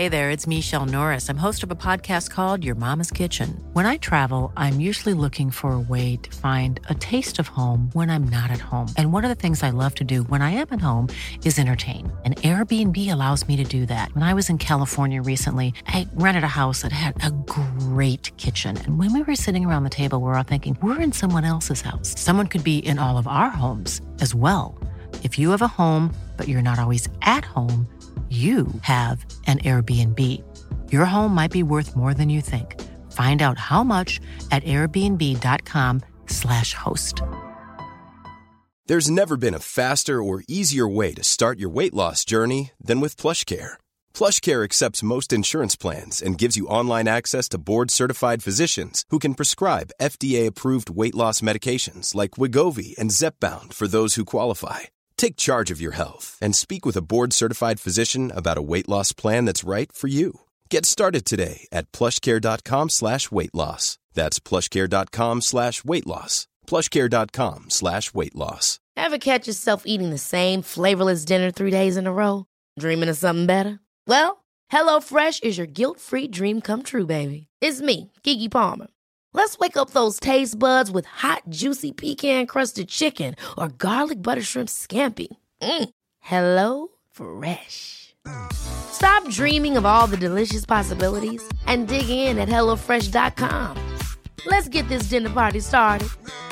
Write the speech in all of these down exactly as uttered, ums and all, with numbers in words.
Hey there, it's Michelle Norris. I'm host of a podcast called Your Mama's Kitchen. When I travel, I'm usually looking for a way to find a taste of home when I'm not at home. And one of the things I love to do when I am at home is entertain. And Airbnb allows me to do that. When I was in California recently, I rented a house that had a great kitchen. And when we were sitting around the table, we were all thinking, we're in someone else's house. Someone could be in all of our homes as well. If you have a home, but you're not always at home, you have an Airbnb. Your home might be worth more than you think. Find out how much at airbnb.com slash host. There's never been a faster or easier way to start your weight loss journey than with PlushCare. PlushCare accepts most insurance plans and gives you online access to board-certified physicians who can prescribe F D A-approved weight loss medications like Wegovy and Zepbound for those who qualify. Take charge of your health and speak with a board-certified physician about a weight loss plan that's right for you. Get started today at plushcare.com slash weight loss. That's plushcare.com slash weight loss. plushcare.com slash weight loss. Ever catch yourself eating the same flavorless dinner three days in a row? Dreaming of something better? Well, HelloFresh is your guilt-free dream come true, baby. It's me, Keke Palmer. Let's wake up those taste buds with hot, juicy pecan-crusted chicken or garlic butter shrimp scampi. Mm. Hello Fresh. Stop dreaming of all the delicious possibilities and dig in at hello fresh dot com. Let's get this dinner party started.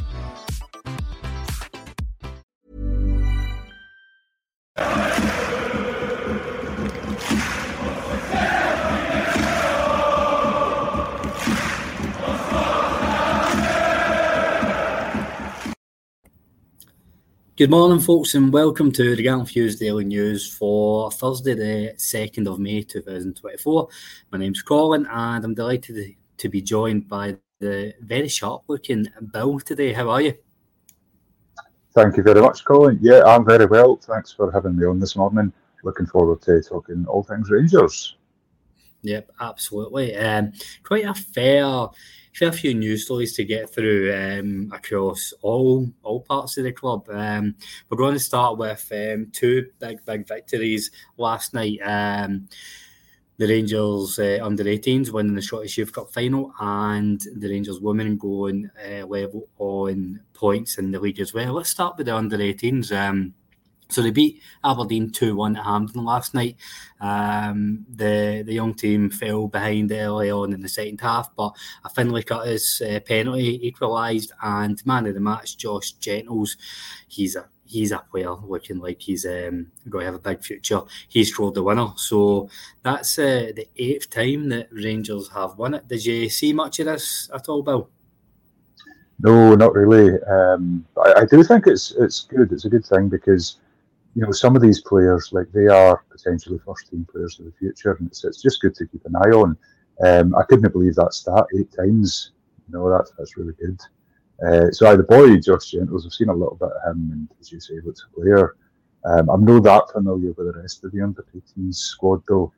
Good morning, folks, and welcome to the Gallant Fuse Daily News for Thursday, the second of May, twenty twenty-four. My name's Colin, and I'm delighted to be joined by the very sharp-looking Bill today. How are you? Thank you very much, Colin. Yeah, I'm very well. Thanks for having me on this morning. Looking forward to talking all things Rangers. Yep, absolutely. Um, quite a fair... fair few news stories to get through um, across all all parts of the club. Um, we're going to start with um, two big, big victories last night. Um, the Rangers uh, under eighteens winning the Scottish Youth Cup final, and the Rangers women going uh, level on points in the league as well. Let's start with the under eighteens. Um, So they beat Aberdeen two one at Hampden last night. Um, the the young team fell behind early on in the second half, but a Finlay Curtis uh, penalty equalised, and man of the match, Josh Gentles, he's a he's a player looking like he's um, going to have a big future. He scored the winner. So that's uh, the eighth time that Rangers have won it. Did you see much of this at all, Bill? No, not really. Um, I, I do think it's it's good. It's a good thing because, you know, some of these players, like, they are potentially first-team players of the future, and it's, it's just good to keep an eye on. Um, I couldn't believe that stat eight times. You know, that's that's really good. Uh, so, I, the boy, Josh Gentles, I've seen a little bit of him, and as you say, looks a player. Um, I'm not that familiar with the rest of the under eighteens squad, though.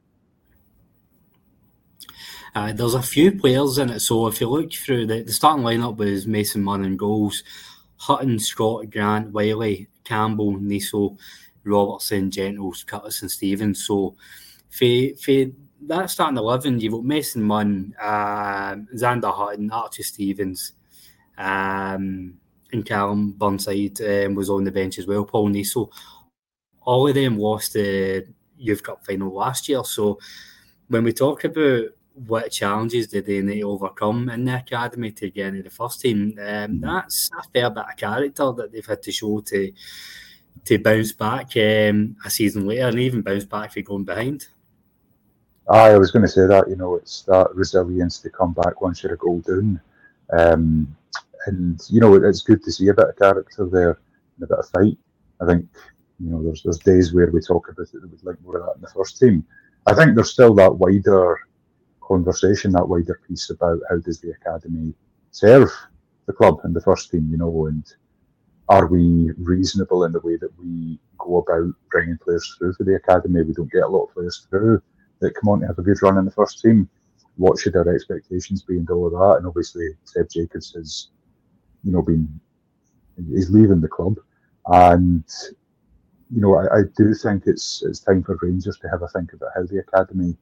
Uh, there's a few players in it, so if you look through the, the starting lineup was Mason Munn in goals, Hutton, Scott, Grant, Wiley, Campbell, Niso, Robertson, Gentles, Curtis and Stevens. So for, for that starting eleven, you've got Mason Munn, um, Xander Hutton, Archie Stevens, um, and Callum Burnside um, was on the bench as well, Paul Niso. All of them lost the Youth Cup final last year. So when we talk about what challenges did they need to overcome in the academy to get into the first team, um, that's a fair bit of character that they've had to show to to bounce back um, a season later, and even bounce back for going behind. I was going to say that, you know, it's that resilience to come back once you're a goal down. Um, and, you know, it's good to see a bit of character there and a bit of fight. I think, you know, there's there's days where we talk about it that we'd like more of that in the first team. I think there's still that wider conversation, that wider piece about how does the academy serve the club and the first team, you know, and are we reasonable in the way that we go about bringing players through for the academy? We don't get a lot of players through that come on to have a good run in the first team. What should our expectations be and all of that? And obviously, Seb Jacobs has, you know, been, he's leaving the club. And, you know, I, I do think it's it's time for Rangers to have a think about how the academy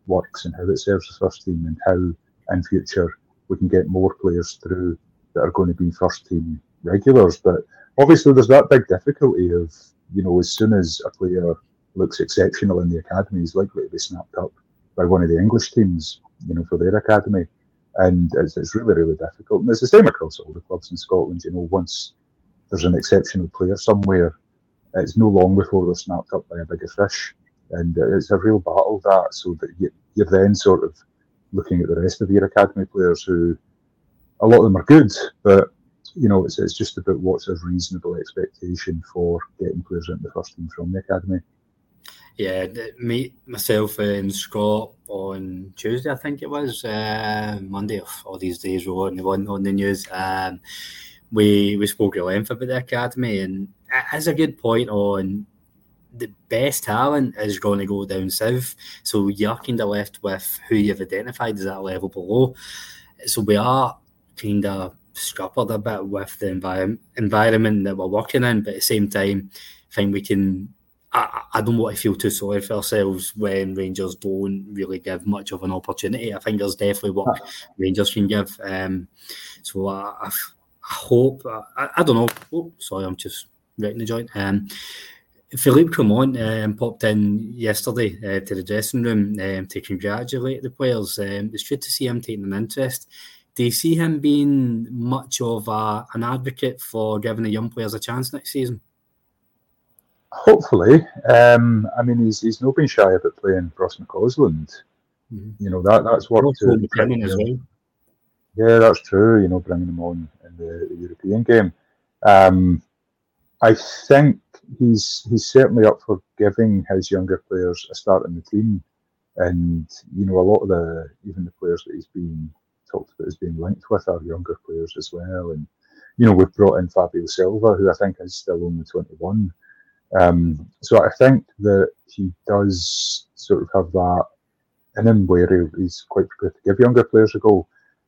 works and how it serves the first team, and how in future we can get more players through that are going to be first team regulars. But obviously there's that big difficulty of, you know, as soon as a player looks exceptional in the academy, he's likely to be snapped up by one of the English teams, you know, for their academy. And it's, it's really, really difficult. And it's the same across all the clubs in Scotland. You know, once there's an exceptional player somewhere, it's no long before they're snapped up by a bigger fish. And it's a real battle, that, so that you, you're then sort of looking at the rest of your academy players who, a lot of them are good, but, you know, it's, it's just about what's a reasonable expectation for getting players into the first team from the academy. Yeah, me, myself and Scott on Tuesday, I think it was, uh, Monday, all these days we're on the one on the news. Um, we we spoke at length about the academy, and it has a good point on the best talent is going to go down south. So you're kind of left with who you've identified as that level below. So we are kind of scuppered a bit with the envir- environment that we're working in, but at the same time, I think we can. I, I don't want to feel too sorry for ourselves when Rangers don't really give much of an opportunity. I think there's definitely work Rangers can give. Um, so I, I, I hope, I, I don't know. Oh, sorry, I'm just wrecking the joint. Um, Philippe Clement um, popped in yesterday uh, to the dressing room um, to congratulate the players. Um, it's good to see him taking an interest. Do you see him being much of a, an advocate for giving the young players a chance next season? Hopefully. Um, I mean, he's he's not been shy about playing Ross McCausland. Mm-hmm. You know, that that's worked to as well. Yeah, that's true. You know, bringing him on in the, the European game. Um, I think he's he's certainly up for giving his younger players a start in the team. And, you know, a lot of the, even the players that he's been talked about as being linked with are younger players as well. And, you know, we've brought in Fabio Silva, who I think is still only twenty-one. Um, so I think that he does sort of have that in him where he's quite prepared to give younger players a go.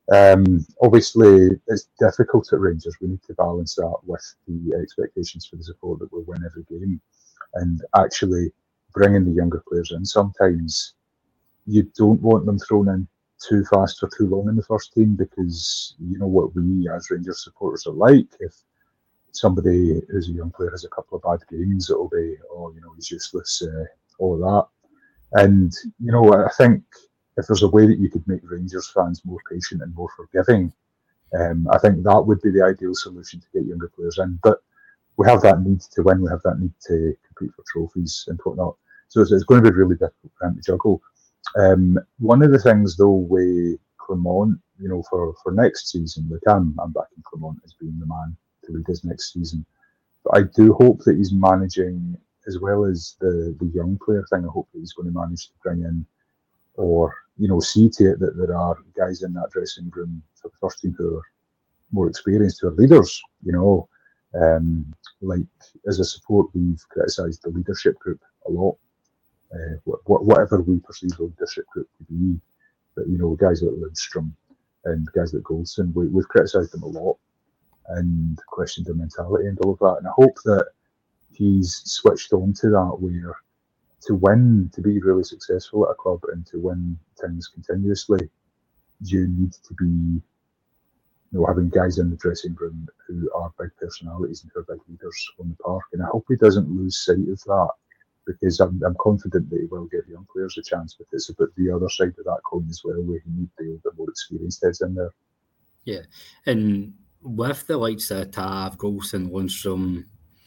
Um, obviously, it's difficult at Rangers. We need to balance that with the expectations for the support that we'll win every game. And actually bringing the younger players in, sometimes you don't want them thrown in too fast for too long in the first team, because you know what we as Rangers supporters are like. If somebody who's a young player has a couple of bad games, it'll be, oh, you know, he's useless, uh, all of that. And, you know, I think if there's a way that you could make Rangers fans more patient and more forgiving, um, I think that would be the ideal solution to get younger players in. But we have that need to win, we have that need to compete for trophies and whatnot. So it's, it's going to be really difficult for him to juggle. Um, one of the things, though, with Clement, you know, for, for next season, like I'm, I'm backing Clement as being the man to lead us next season. But I do hope that he's managing, as well as the, the young player thing, I hope that he's going to manage to bring in, or, you know, see to it that there are guys in that dressing room for the first team who are more experienced, who are leaders, you know. Um, like, as a support, we've criticised the leadership group a lot, uh, wh- whatever we perceive the leadership group to be. But, you know, guys like Lundstrom and guys like Goldson, we, we've criticised them a lot and questioned their mentality and all of that. And I hope that he's switched on to that, where to win, to be really successful at a club and to win things continuously, you need to be, you know, having guys in the dressing room who are big personalities and who are big leaders on the park. And I hope he doesn't lose sight of that, because I'm, I'm confident that he will give young players a chance, but it's about the other side of that coin as well, where you need the older, more experienced heads in there. Yeah, and with the likes of Tav, Goldson, Lundstrom,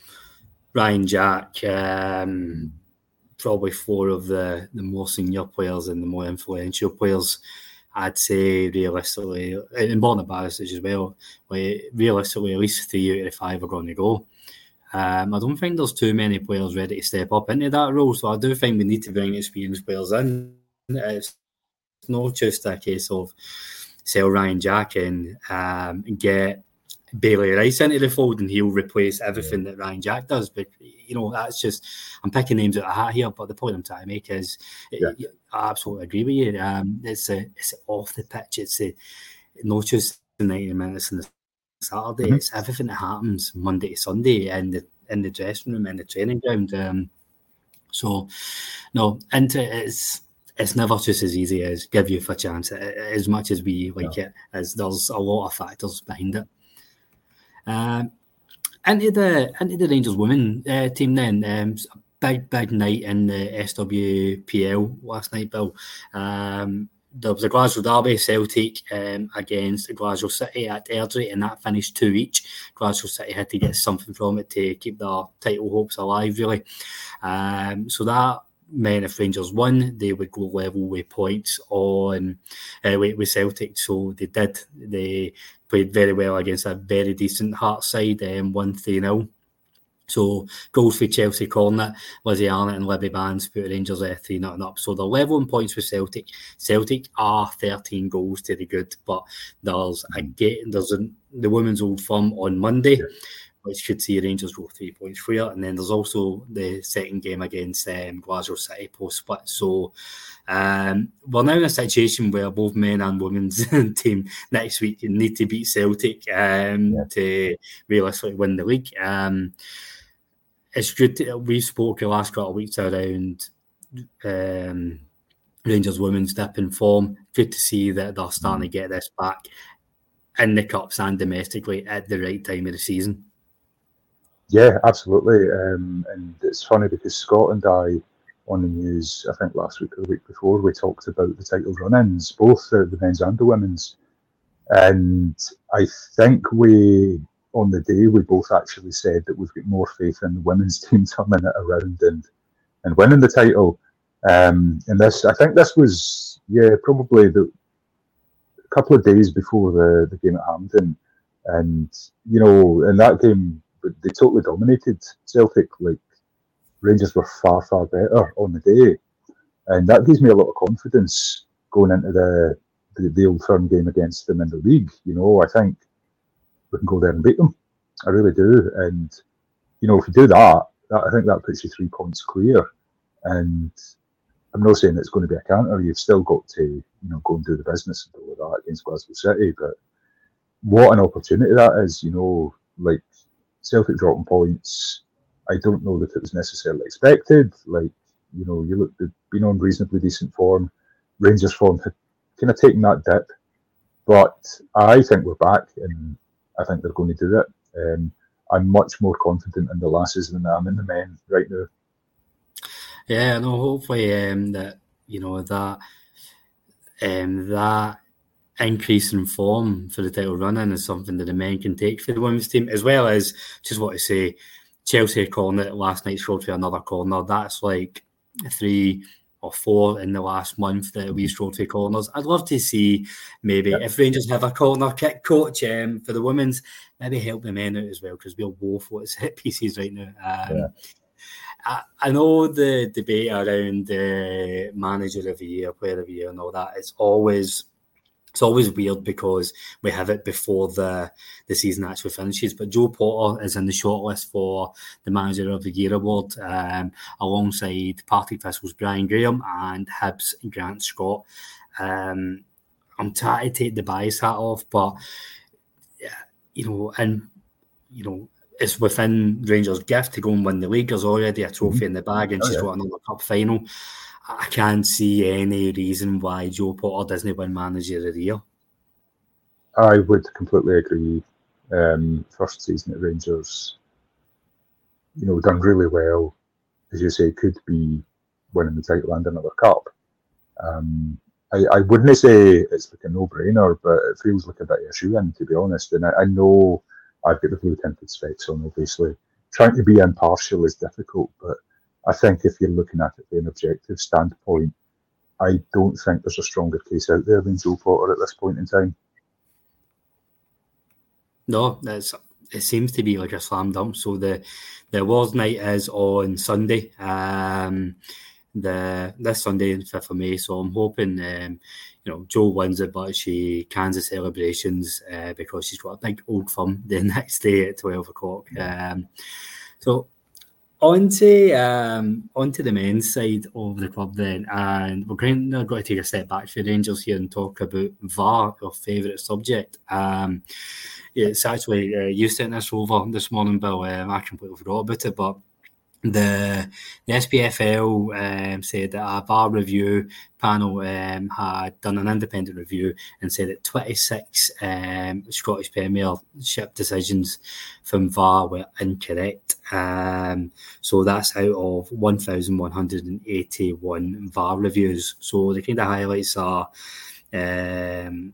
Ryan Jack, um, probably four of the, the more senior players and the more influential players, I'd say realistically, and Borna Barisic as well, like, realistically at least three out of the five are going to go. Um, I don't think there's too many players ready to step up into that role, so I do think we need to bring experienced players in. It's not just a case of sell Ryan Jack and um, get Bailey Rice into the fold and he'll replace everything that Ryan Jack does. But, you know, that's just, I'm picking names out of a hat here, but the point I'm trying to make is, yeah. it, I absolutely agree with you. Um, it's a, it's off the pitch. It's a, not just the ninety minutes and the Saturday. Mm-hmm. It's everything that happens Monday to Sunday in the in the dressing room and the training ground. Um, so, no, into it's it's never just as easy as give you a chance. As much as we like yeah. it, as there's a lot of factors behind it. Um, into the into the Rangers women uh, team then. Um, big big night in the S W P L last night, Bill. Um, there was a Glasgow derby, Celtic um, against Glasgow City at Airdrie, and that finished two each. Glasgow City had to get something from it to keep their title hopes alive, really. Um, so that meant if Rangers won, they would go level with points on uh, with, with Celtic. So they did. They played very well against a very decent Hearts side, um, won three nil. So goals for Chelsea Cornet, Lizzie Arnott and Libby Bands put Rangers at three nothing up. So they're level in points with Celtic. Celtic are thirteen goals to the good, but there's a get there's a, the women's Old Firm on Monday, which could see Rangers go three points for you. And then there's also the second game against um, Glasgow City post split. So um, we're now in a situation where both men and women's team next week need to beat Celtic um, yeah. to realistically win the league. Um, it's good. To, we spoke the last couple of weeks around um, Rangers women's dip in form. Good to see that they're starting to get this back in the cups and domestically at the right time of the season. Yeah, absolutely. Um, and it's funny because Scott and I, on the news, I think last week or the week before, we talked about the title run-ins, both the, the men's and the women's. And I think we, on the day, we both actually said that we've got more faith in the women's team turning it around and, and winning the title. Um, and this, I think this was, yeah, probably the a couple of days before the, the game at Hampden. And, you know, in that game, they totally dominated Celtic. Like, Rangers were far, far better on the day. And that gives me a lot of confidence going into the, the, the Old Firm game against them in the league. You know, I think we can go there and beat them. I really do. And, you know, if you do that, that I think that puts you three points clear. And I'm not saying it's going to be a counter. You've still got to, you know, go and do the business and all of that against Glasgow City. But what an opportunity that is, you know, like Celtic dropping points. I don't know that it was necessarily expected. Like, you know, you look, they've been on reasonably decent form. Rangers form had kind of taken that dip. But I think we're back and I think they're going to do it. Um, I'm much more confident in the lasses than I am in the men right now. Yeah, no, hopefully um, that, you know, that um, that increase in form for the title run-in is something that the men can take for the women's team, as well as, just want to say, Chelsea corner last night scored for another corner. That's like three or four in the last month that we scored for corners. I'd love to see maybe yeah. if Rangers have a corner kick coach um, for the women's, maybe help the men out as well, because we're both at set pieces right now. Um, yeah. I, I know the debate around the manager of the year, player of the year, and all that. It's always it's always weird because we have it before the the season actually finishes. But Joe Potter is in the shortlist for the manager of the year award, um, alongside Partick Thistle's Brian Graham and Hibs Grant Scott. Um, I'm trying to take the bias hat off, but yeah, you know, and you know. It's within Rangers' gift to go and win the league. There's already a trophy mm-hmm. in the bag and oh, she's yeah. got another cup final. I can't see any reason why Joe Potter doesn't win Manager of the Year. I would completely agree. Um, first season at Rangers, you know, done really well. As you say, could be winning the title and another cup. Um, I, I wouldn't say it's like a no-brainer, but it feels like a bit of a shoe-in, to be honest. And I, I know I've got the blue tinted specs on, obviously. Trying to be impartial is difficult, but I think if you're looking at it from an objective standpoint, I don't think there's a stronger case out there than Joe Potter at this point in time. No, that's, it seems to be like a slam dunk. So the, the awards night is on Sunday, um, the this Sunday, fifth of May. So I'm hoping, um, you know, Joe wins it, but she cans the celebrations uh, because she's got a big Old Firm the next day at twelve o'clock. Um, so on to, um, on to the men's side of the club then, and we're going to, got to take a step back for Rangers here and talk about V A R, your favourite subject. Um, yeah, it's actually, uh, you sent this over this morning, Bill. Um, I completely forgot about it, but The, the S P F L um, said that a V A R review panel um, had done an independent review and said that twenty-six um, Scottish Premiership decisions from V A R were incorrect. Um, so that's out of one thousand one hundred eighty-one V A R reviews. So the kind of highlights are um,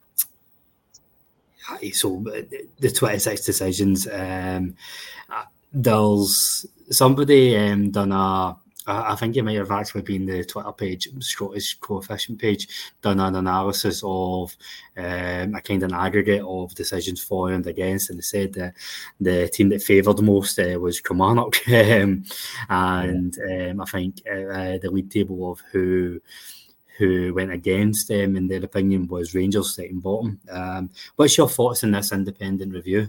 so the twenty-six decisions. Um, there's somebody um, done a, I think it might have actually been the Twitter page, Scottish Coefficient page, done an analysis of um, a kind of an aggregate of decisions for and against, and they said that the team that favoured most uh, was Kilmarnock, um, and um, I think uh, the league table of who who went against them, in their opinion, was Rangers second bottom. Um, what's your thoughts on this independent review?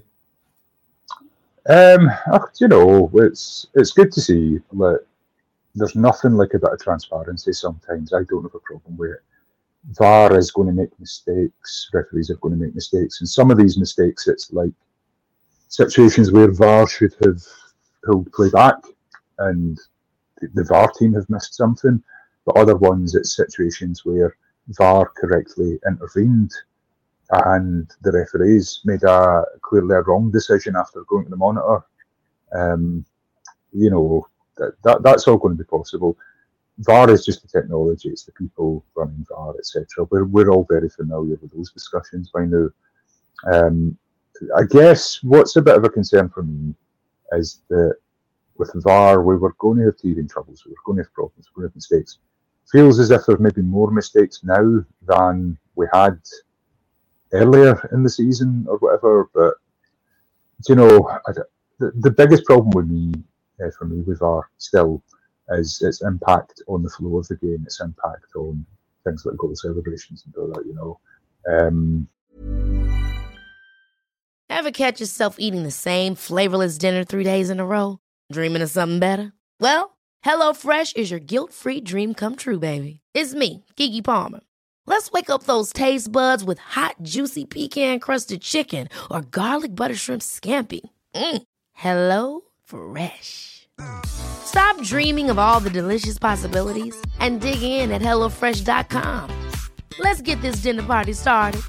Um, you know, it's it's good to see that there's nothing like a bit of transparency sometimes. I don't have a problem with it. V A R is going to make mistakes, referees are going to make mistakes, and some of these mistakes, it's like situations where V A R should have pulled play back and the V A R team have missed something, but other ones, it's situations where V A R correctly intervened and the referees made a clearly a wrong decision after going to the monitor. Um, you know, that, that that's all going to be possible. V A R is just the technology; it's the people running V A R, et cetera. We're we're all very familiar with those discussions by now. Um, I guess what's a bit of a concern for me is that with V A R, we were going to have teething troubles, we were going to have problems, we were going to have mistakes. Feels as if there's maybe more mistakes now than we had earlier in the season or whatever, but you know, I, the, the biggest problem with me, uh, for me with V A R still, is its impact on the flow of the game, its impact on things like goal celebrations and all that, you know. Um, Ever catch yourself eating the same flavorless dinner three days in a row? Dreaming of something better? Well, HelloFresh is your guilt-free dream come true, baby. It's me, Keke Palmer. Let's wake up those taste buds with hot, juicy pecan-crusted chicken or garlic butter shrimp scampi. Mm. Hello Fresh. Stop dreaming of all the delicious possibilities and dig in at hello fresh dot com. Let's get this dinner party started.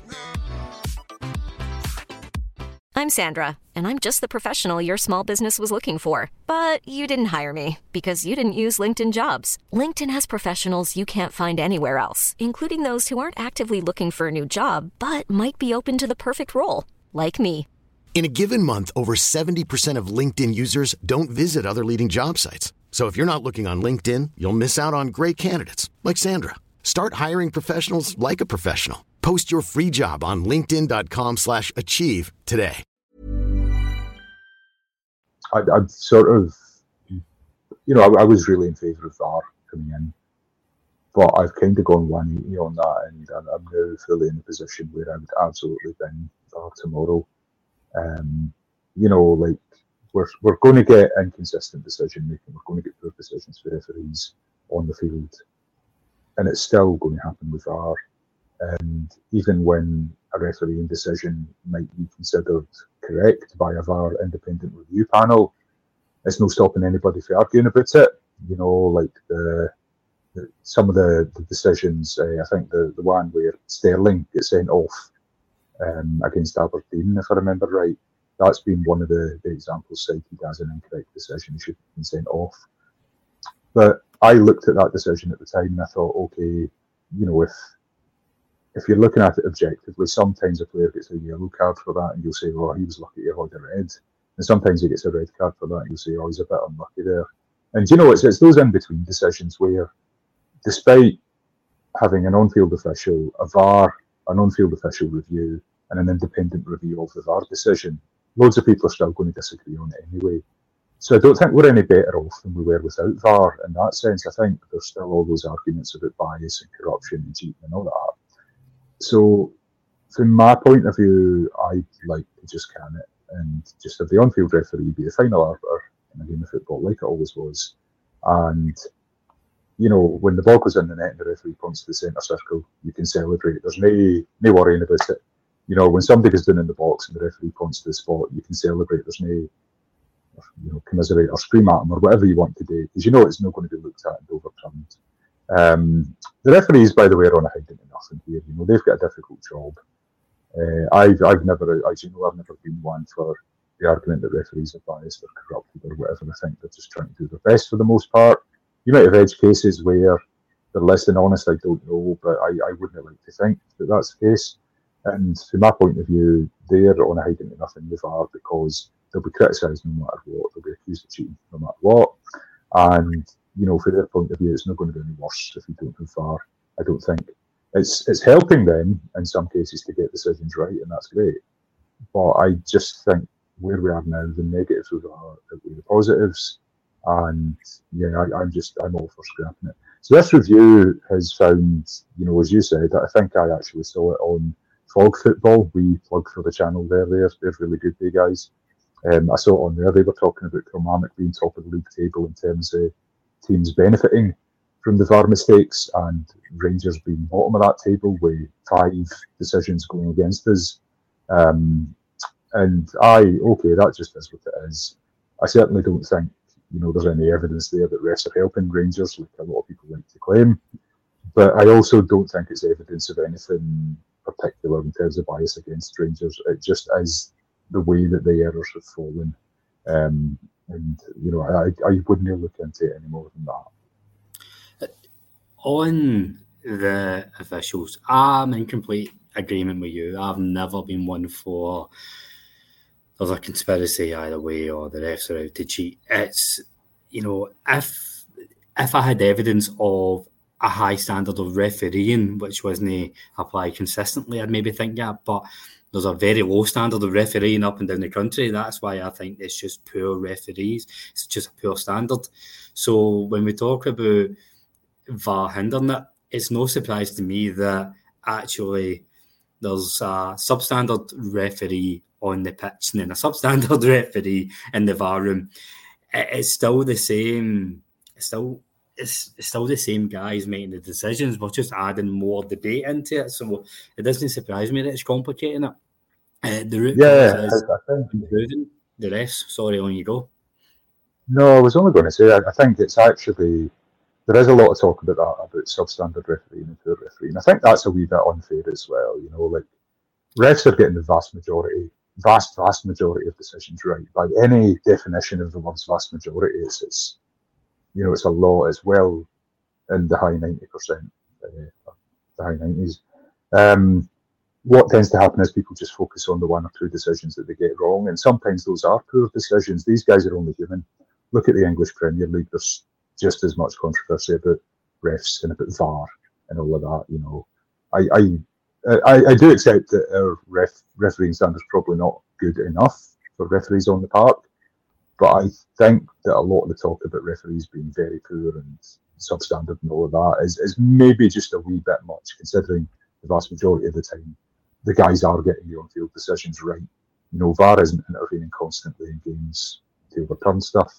I'm Sandra, and I'm just the professional your small business was looking for. But you didn't hire me because you didn't use LinkedIn Jobs. LinkedIn has professionals you can't find anywhere else, including those who aren't actively looking for a new job, but might be open to the perfect role, like me. In a given month, over seventy percent of LinkedIn users don't visit other leading job sites. So if you're not looking on LinkedIn, you'll miss out on great candidates like Sandra. Start hiring professionals like a professional. Post your free job on linkedin dot com slash achieve today. I, I'd sort of, you know, I, I was really in favour of V A R coming in, but I've kind of gone one eighty on that, and I'm, I'm now fully in a position where I would absolutely bin V A R tomorrow. Um, you know, like we're we're going to get inconsistent decision making. We're going to get poor decisions for referees on the field, and it's still going to happen with V A R. And even when a refereeing decision might be considered correct by a V A R independent review panel, it's no stopping anybody from arguing about it. You know, like the, the some of the, the decisions, uh, I think the, the one where Sterling gets sent off um, against Aberdeen, if I remember right, that's been one of the, the examples cited as an incorrect decision. He should have been sent off. But I looked at that decision at the time and I thought, okay, you know, if If you're looking at it objectively, sometimes a player gets a yellow card for that and you'll say, oh, he was lucky to hold a red. And sometimes he gets a red card for that and you'll say, oh, he's a bit unlucky there. And, you know, it's, it's those in-between decisions where, despite having an on-field official, a V A R, an on-field official review, and an independent review of the V A R decision, loads of people are still going to disagree on it anyway. So I don't think we're any better off than we were without V A R in that sense. I think there's still all those arguments about bias and corruption and cheating and all that. So, from my point of view, I'd like to just can it and just have the on-field referee be the final arbiter in a game of football, like it always was. And, you know, when the ball goes in the net and the referee points to the centre circle, you can celebrate. There's no, no worrying about it. You know, when somebody goes down in the box and the referee points to the spot, you can celebrate. There's no, or, you know, commiserate or scream at them or whatever you want to do, because you know it's not going to be looked at and overturned. Um, the referees, by the way, are on a hiding to nothing here. You know, they've got a difficult job. Uh, I've I've never, as you know, I've never been one for the argument that referees are biased or corrupted or whatever. I think they're just trying to do their best for the most part. You might have edge cases where they're less than honest, I don't know, but I, I wouldn't like to think that that's the case. And from my point of view, they're on a hiding to nothing with V A R because they'll be criticised no matter what, they'll be accused of cheating no matter what. And, you know, from their point of view, it's not going to be any worse if you don't have V A R, I don't think. It's it's helping them in some cases to get decisions right, and that's great. But I just think where we are now, the negatives are outweigh the positives. And yeah, I, I'm just, I'm all for scrapping it. So this review has found, you know, as you said, I think I actually saw it on Fog Football. We plug for the channel there. They're, they're really good, they guys. Um, I saw it on there. They were talking about Kilmarnock being top of the league table in terms of teams benefiting from the V A R mistakes, and Rangers being bottom of that table with five decisions going against us. Um, and I, okay, that just is what it is. I certainly don't think, you know, there's any evidence there that refs are helping Rangers, like a lot of people like to claim. But I also don't think it's evidence of anything particular in terms of bias against Rangers. It just is the way that the errors have fallen. Um, and, you know, I, I wouldn't look into it any more than that. On the officials, I'm in complete agreement with you. I've never been one for there's a conspiracy either way or the refs are out to cheat. It's, you know, if if I had evidence of a high standard of refereeing, which wasn't applied consistently, I'd maybe think that. But there's a very low standard of refereeing up and down the country. That's why I think it's just poor referees. It's just a poor standard. So when we talk about V A R hindering it, it's no surprise to me that actually there's a substandard referee on the pitch and then a substandard referee in the V A R room. It's still the same. It's still it's, it's still the same guys making the decisions. We're just adding more debate into it, so it doesn't surprise me that it's complicating it. Uh, the root yeah, cause is I, I think improving the refs. Sorry, on you go. No, I was only going to say I, I think it's actually there is a lot of talk about that, about substandard refereeing and poor refereeing. I think that's a wee bit unfair as well. You know, like refs are getting the vast majority, vast, vast majority of decisions right. By any definition of the words vast majority, it's, it's you know, it's a lot as well in the high ninety percent, uh, the high nineties. Um, what tends to happen is people just focus on the one or two decisions that they get wrong, and sometimes those are poor decisions. These guys are only human. Look at the English Premier League. There's just as much controversy about refs and about V A R and all of that. You know, I I I, I do accept that our ref, refereeing standards probably not good enough for referees on the park, but I think that a lot of the talk about referees being very poor and substandard and all of that is, is maybe just a wee bit much, considering the vast majority of the time the guys are getting the on-field decisions right. You know, V A R isn't intervening constantly in games to overturn stuff.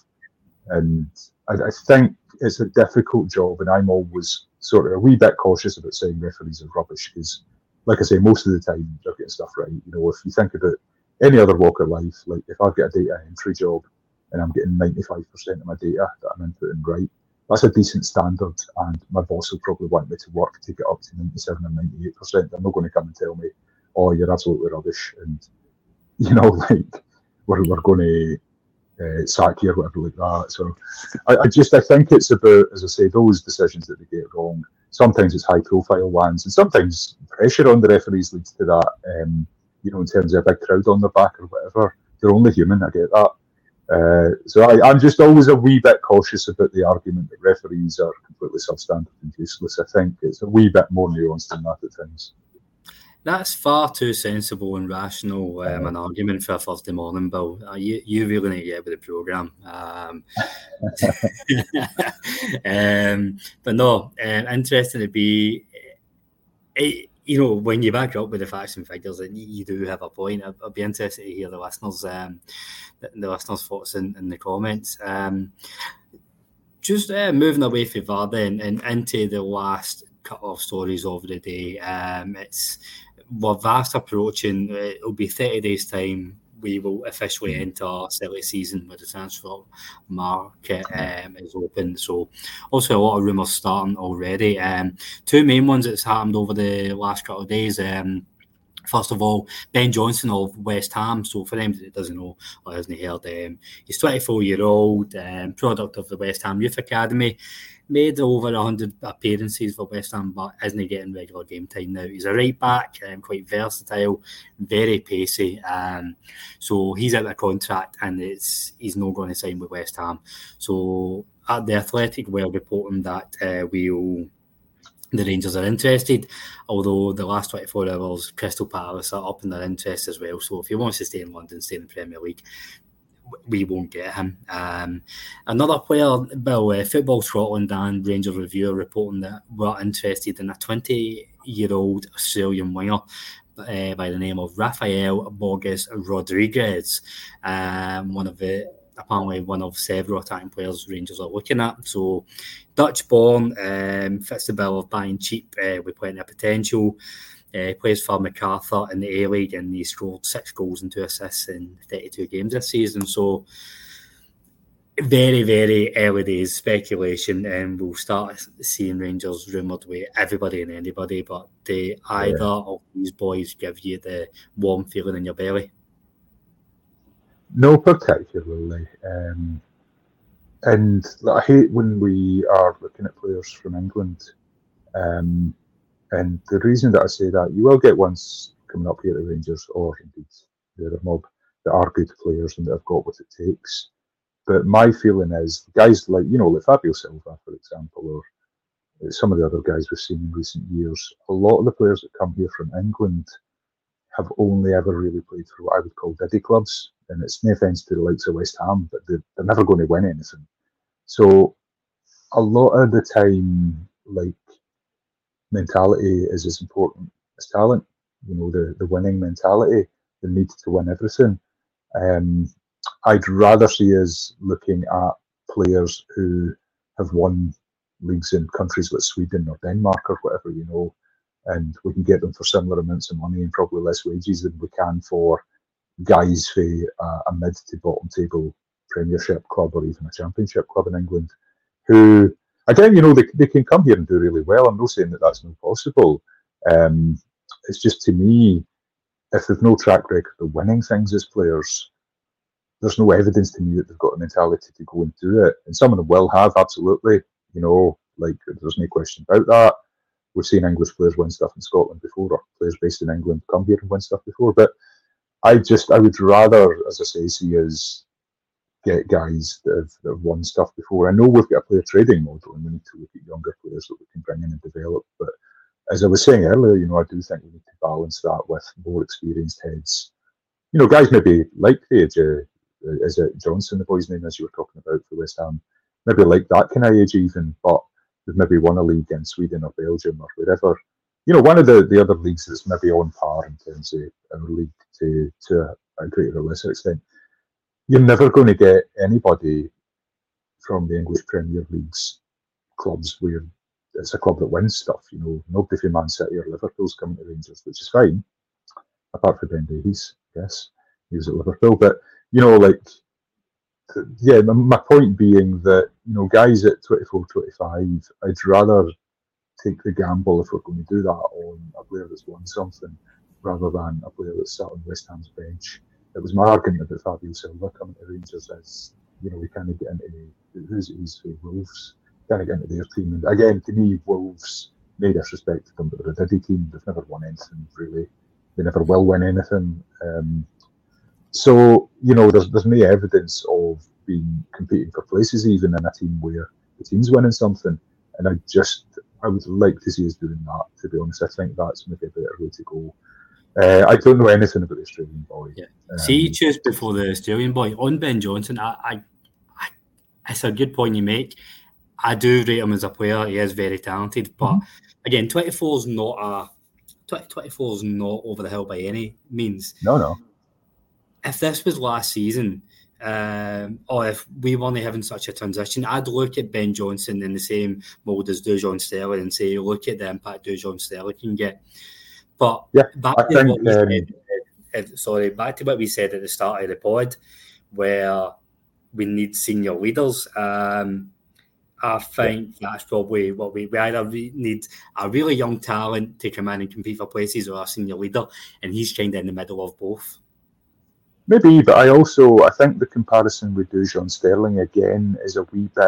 And I, I think it's a difficult job, and I'm always sort of a wee bit cautious about saying referees are rubbish, because, like I say, most of the time they're getting stuff right. You know, if you think about any other walk of life, like if I've got a data entry job and I'm getting ninety-five percent of my data that I'm inputting right, that's a decent standard, and my boss will probably want me to work to get up to ninety-seven or ninety-eight percent. They're not going to come and tell me, oh, you're absolutely rubbish, and, you know, like, we're, we're going to uh, sack you or whatever like that. So I, I just, I think it's about, as I say, those decisions that they get wrong. Sometimes it's high-profile ones, and sometimes pressure on the referees leads to that, um, you know, in terms of a big crowd on their back or whatever. They're only human, I get that. Uh, so I, I'm just always a wee bit cautious about the argument that referees are completely substandard and useless. I think it's a wee bit more nuanced than that at times. That's far too sensible and rational um, an argument for a Thursday morning, Bill. Uh, you, you really need to get with the programme. Um, um, but no, um, interesting to be, it, you know, when you back up with the facts and figures, and you, you do have a point. I'd, I'd be interested to hear the listeners' um, the, the listeners' thoughts in, in the comments. Um, just uh, moving away from V A R then and into the last couple of stories of the day. Um, it's we're fast approaching. It'll be thirty days' time. we will officially enter silly season with the transfer market um, is open. So also a lot of rumours starting already. Um, two main ones that's happened over the last couple of days. Um, First of all, Ben Johnson of West Ham. So for anyone that doesn't know or hasn't heard, um, he's twenty-four-year-old, um, product of the West Ham Youth Academy. Made over one hundred appearances for West Ham, but isn't getting regular game time now. He's a right back, um, quite versatile, very pacey. Um, so he's out of contract and it's he's not going to sign with West Ham. So at the Athletic, we're reporting that uh, we'll... the Rangers are interested, although the last twenty-four hours, Crystal Palace are up in their interest as well. So if he wants to stay in London, stay in the Premier League, we won't get him. Um, another player, Bill, uh, Football Scotland and Rangers Review are reporting that we're interested in a twenty-year-old Australian winger uh, by the name of Rafael Borges Rodriguez, um, one of the apparently one of several attacking players Rangers are looking at. So Dutch-born, um, fits the bill of buying cheap uh, with plenty of potential. Uh, plays for MacArthur in the A-League and he scored six goals and two assists in thirty-two games this season. So very, very early days speculation, and we'll start seeing Rangers rumoured with everybody and anybody, but they either yeah. of these boys give you the warm feeling in your belly? No, particularly. Um, and I hate when we are looking at players from England. Um, and the reason that I say that, you will get ones coming up here at Rangers, or indeed the other mob, that are good players and that have got what it takes. But my feeling is, guys like, you know, like Fabio Silva, for example, or some of the other guys we've seen in recent years, a lot of the players that come here from England have only ever really played for what I would call diddy clubs. And it's no offence to the likes of West Ham, but they're, they're never going to win anything. So a lot of the time, like, mentality is as important as talent. You know, the, the winning mentality, the need to win everything. Um, I'd rather see us looking at players who have won leagues in countries like Sweden or Denmark or whatever, you know, and we can get them for similar amounts of money and probably less wages than we can for guys for uh, a mid to bottom table Premiership club or even a Championship club in England, who, again, you know, they, they can come here and do really well. I'm not saying that that's not possible. Um, it's just, to me, if they've no track record of winning things as players, there's no evidence to me that they've got the mentality to go and do it. And some of them will have, absolutely. You know, like, there's no question about that. We've seen English players win stuff in Scotland before, or players based in England come here and win stuff before. But I just, I would rather, as I say, see us get guys that have, that have won stuff before. I know we've got a player trading model and we need to look at younger players that we can bring in and develop. But as I was saying earlier, you know, I do think we need to balance that with more experienced heads. You know, guys maybe like the age of, is it Johnson, the boy's name, as you were talking about for West Ham, maybe like that kind of age even, but they've maybe won a league in Sweden or Belgium or wherever. You know, one of the, the other leagues that's maybe on par in terms of our league to, to a, a greater or lesser extent. You're never going to get anybody from the English Premier League's clubs where it's a club that wins stuff. You know, nobody from Man City or Liverpool's coming to Rangers, which is fine, apart from Ben Davies, I guess. He was at Liverpool. But, you know, like, yeah, my point being that, you know, guys at twenty-four, twenty-five, I'd rather take the gamble, if we're going to do that, on a player that's won something rather than a player that's sat on West Ham's bench. It was my argument about Fabio Silva coming to Rangers as, you know, we kind of get into who's he's for Wolves, kind of get into their team. And again, to me, Wolves, no disrespect to them, but they're a diddy team. They've never won anything, really. They never will win anything. Um, so, you know, there's there's no evidence of being competing for places even in a team where the team's winning something. And I just, I would like to see us doing that, to be honest. I think that's maybe a better way to go. Uh, I don't know anything about the Australian boy. Yeah. Um, See, just before the Australian boy, on Ben Johnson, I, I, I, it's a good point you make. I do rate him as a player. He is very talented. But mm-hmm. again, twenty-four is not a twenty, twenty-four is not over the hill by any means. No, no. If this was last season, um, or if we weren't having such a transition, I'd look at Ben Johnson in the same mould as Dujon Sterling and say, look at the impact Dujon Sterling can get. But yeah, back I to think, what you um, said, sorry, back to what we said at the start of the pod, where we need senior leaders. Um, I think that's probably what we, we either need a really young talent to come in and compete for places, or a senior leader, and he's kind of in the middle of both. Maybe, but I also, I think the comparison with Dujon Sterling again is a wee bit,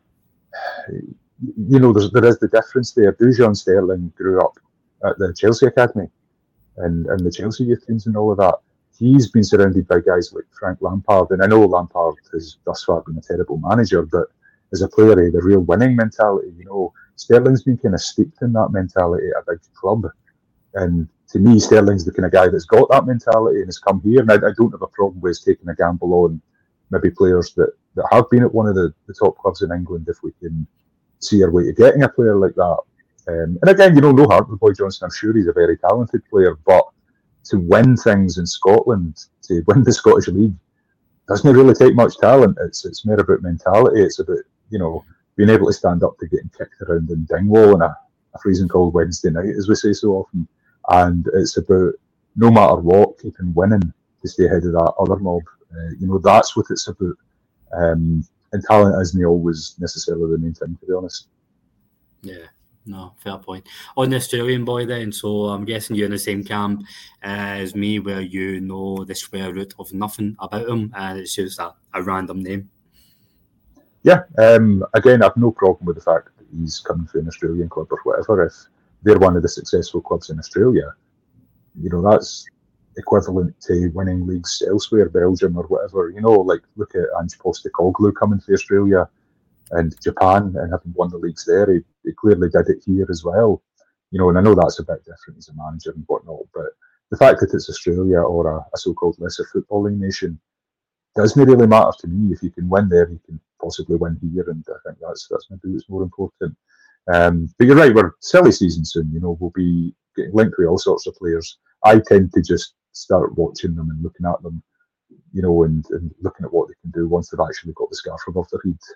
you know, there's, there is the difference there. Dujon Sterling grew up at the Chelsea Academy and, and the Chelsea youth teams and all of that. He's been surrounded by guys like Frank Lampard, and I know Lampard has thus far been a terrible manager, but as a player, he had a real winning mentality. You know, Sterling's been kind of steeped in that mentality at a big club, and to me, Sterling's the kind of guy that's got that mentality and has come here. And I, I don't have a problem with taking a gamble on maybe players that, that have been at one of the, the top clubs in England if we can see our way to getting a player like that. Um, and again, you know, no heart with Boy Johnson. I'm sure he's a very talented player, but to win things in Scotland, to win the Scottish League, doesn't really take much talent. It's it's more about mentality. It's about, you know, being able to stand up to getting kicked around in Dingwall on a, a freezing cold Wednesday night, as we say so often. And it's about, no matter what, keeping winning to stay ahead of that other mob. Uh, you know, that's what it's about. Um, and talent isn't always necessarily the main thing, to be honest. Yeah, no, fair point. On the Australian boy then, so I'm guessing you're in the same camp uh, as me, where you know the square root of nothing about him, and it's just a, a random name. Yeah, um, again, I've no problem with the fact that he's coming from an Australian club or whatever. If they're one of the successful clubs in Australia, you know, that's equivalent to winning leagues elsewhere, Belgium or whatever. You know, like, look at Ange Postecoglou coming to Australia and Japan and having won the leagues there. He, he clearly did it here as well. You know, and I know that's a bit different as a manager and whatnot, but the fact that it's Australia or a, a so-called lesser footballing nation doesn't really matter to me. If you can win there, you can possibly win here, and I think that's that's maybe what's more important. Um, but you're right, we're silly season soon. You know, we'll be getting linked with all sorts of players. I tend to just start watching them and looking at them, you know, and, and looking at what they can do once they've actually got the scarf above their head.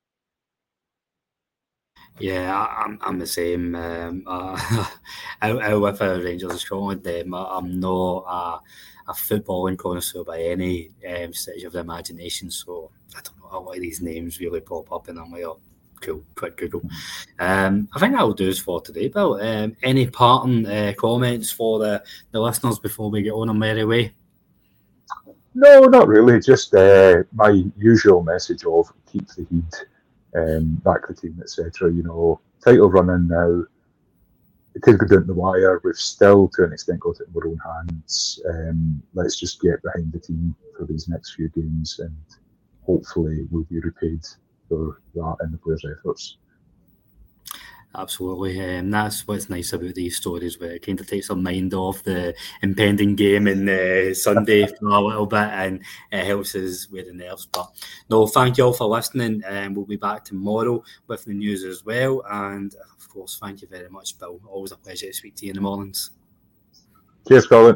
Yeah, I'm I'm the same. Um, uh, out, out with our Rangers of Scotland, um, I'm not a, a footballing connoisseur by any um, stretch of the imagination, so I don't know, a lot of these names really pop up and I'm like, oh, cool, quick Google. Um, I think that'll do us for today, Bill. Um, any parting uh, comments for the, the listeners before we get on our merry way? No, not really. Just uh, my usual message of keep the heat, um, back the team, et cetera. You know, title running now. It could go down the wire. We've still, to an extent, got it in our own hands. Um, let's just get behind the team for these next few games, and hopefully we'll be repaid for that in the players' efforts. Absolutely, and um, that's what's nice about these stories, where it kind of takes our mind off the impending game in uh, Sunday for a little bit, and it helps us with the nerves. But no, thank you all for listening, and um, we'll be back tomorrow with the news as well. And of course, thank you very much, Bill. Always a pleasure to speak to you in the mornings. Cheers, Colin.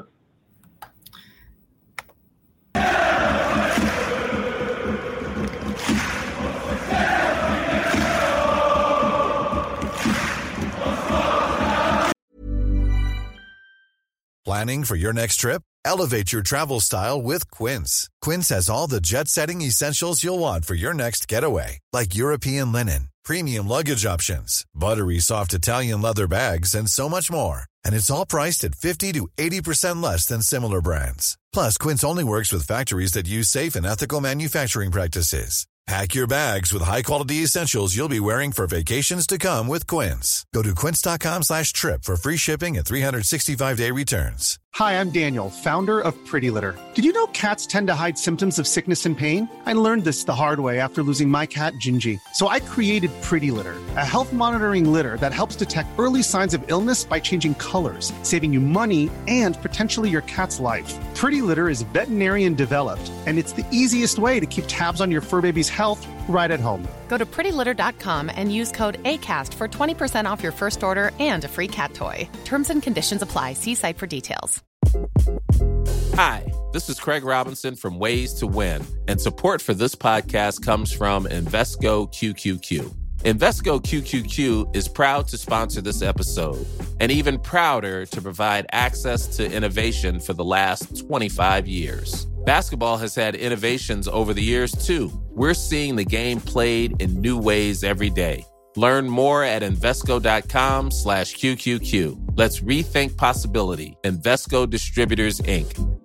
Planning for your next trip? Elevate your travel style with Quince. Quince has all the jet-setting essentials you'll want for your next getaway, like European linen, premium luggage options, buttery soft Italian leather bags, and so much more. And it's all priced at fifty to eighty percent less than similar brands. Plus, Quince only works with factories that use safe and ethical manufacturing practices. Pack your bags with high-quality essentials you'll be wearing for vacations to come with Quince. Go to quince.com slash trip for free shipping and three sixty-five day returns. Hi, I'm Daniel, founder of Pretty Litter. Did you know cats tend to hide symptoms of sickness and pain? I learned this the hard way after losing my cat, Gingy. So I created Pretty Litter, a health monitoring litter that helps detect early signs of illness by changing colors, saving you money and potentially your cat's life. Pretty Litter is veterinarian developed, and it's the easiest way to keep tabs on your fur baby's health right at home. Go to pretty litter dot com and use code ACAST for twenty percent off your first order and a free cat toy. Terms and conditions apply. See site for details. Hi, this is Craig Robinson from Ways to Win, and support for this podcast comes from Invesco Q Q Q. Invesco Q Q Q is proud to sponsor this episode, and even prouder to provide access to innovation for the last twenty-five years. Basketball has had innovations over the years, too. We're seeing the game played in new ways every day. Learn more at Invesco.com slash QQQ. Let's rethink possibility. Invesco Distributors, Incorporated.